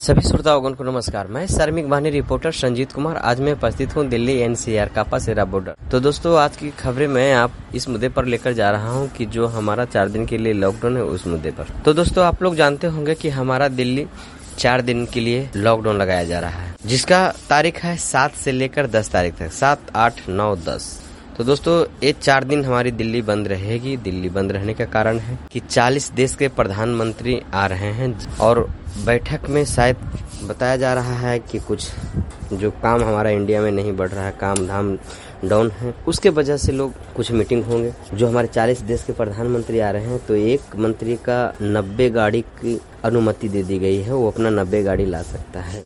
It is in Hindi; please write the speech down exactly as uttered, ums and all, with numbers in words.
सभी श्रोताओं को नमस्कार। मैं श्रमिक वाहिनी रिपोर्टर संजीत कुमार आज मैं उपस्थित हूं दिल्ली एनसीआर कापासेरा बॉर्डर। तो दोस्तों, आज की खबरें मैं आप इस मुद्दे पर लेकर जा रहा हूं कि जो हमारा चार दिन के लिए लॉकडाउन है उस मुद्दे पर। तो दोस्तों, आप लोग जानते होंगे कि हमारा दिल्ली चार दिन के लिए लॉकडाउन लगाया जा रहा है, जिसका तारीख है सात से लेकर दस तारीख तक, सात आठ नौ दस। तो दोस्तों, ये चार दिन हमारी दिल्ली बंद रहेगी। दिल्ली बंद रहने का कारण है कि चालीस देश के प्रधानमंत्री आ रहे हैं और बैठक में शायद बताया जा रहा है कि कुछ जो काम हमारा इंडिया में नहीं बढ़ रहा है, काम धाम डाउन है, उसके वजह से लोग कुछ मीटिंग होंगे। जो हमारे चालीस देश के प्रधानमंत्री आ रहे हैं, तो एक मंत्री का नब्बे गाड़ी की अनुमति दे दी गई है, वो अपना नब्बे गाड़ी ला सकता है।